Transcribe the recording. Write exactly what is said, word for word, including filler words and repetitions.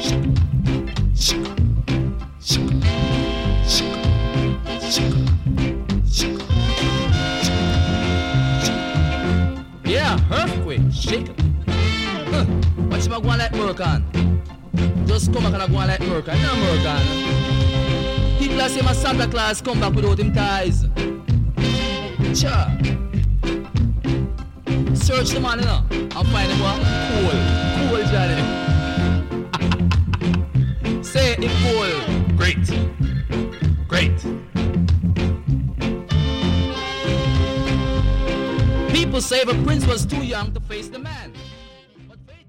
Yeah, earthquake, shake. Huh. What you going like Mercan? Just come back and go like Mercan. No Mercan. People are saying my Santa Claus come back without him ties. Cha. Search the man, you know, and find him what? Cool. Cool, Johnny. Say it cool. Great. Great. People say the prince was too young to face the